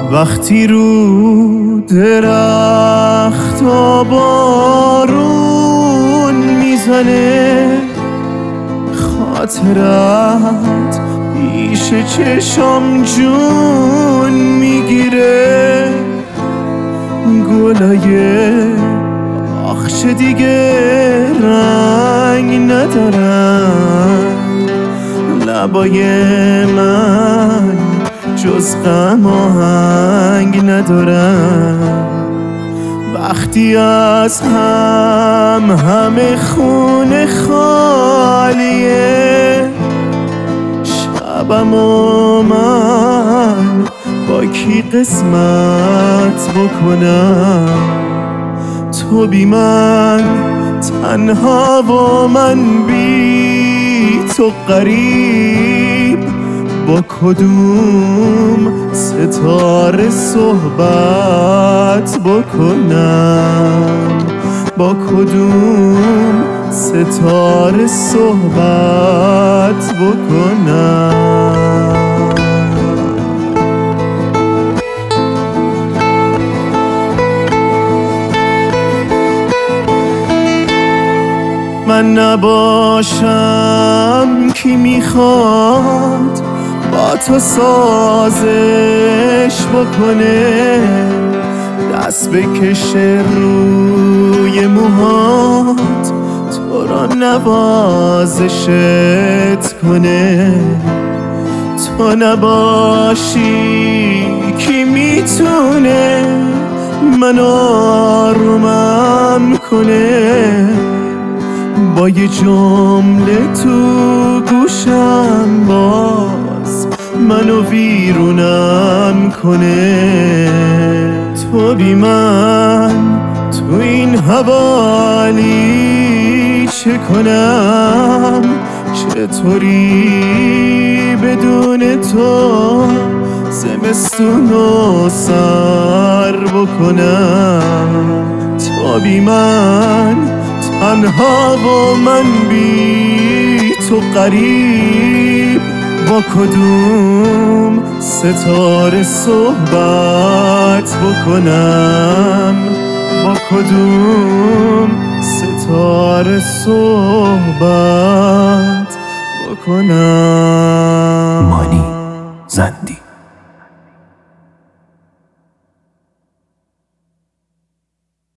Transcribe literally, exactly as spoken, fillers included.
وقتی رو درخت و بارون میزنه، خاطرت پیش چشم جون میگیره. گلای آخش دیگه رنگ ندارن، لبای من جز غم آهنگ ندارن. وقتی از هم همه خونه خالیه، شبم و من با کی قسمت بکنم؟ تو بی من تنها و من بی تو غریب، با کدوم ستاره صحبت بکنم؟ با کدوم ستاره صحبت بکنم؟ من نباشم کی میخواد با تو سازش بکنه؟ دست بکشه روی موهات، تو را نوازشت کنه. تو نباشی کی میتونه من آرومم کنه؟ با یه جمله تو گوشم باز منو ویرونم کنه. تو بی من تو این حوالی چه کنم؟ چطوری بدون تو زمستونو سر بکنم؟ تو بی من تنها و من بی تو غریب، با کدوم ستاره صحبت بکنم؟ با کدوم ستاره صحبت بکنم؟ مانی زندی.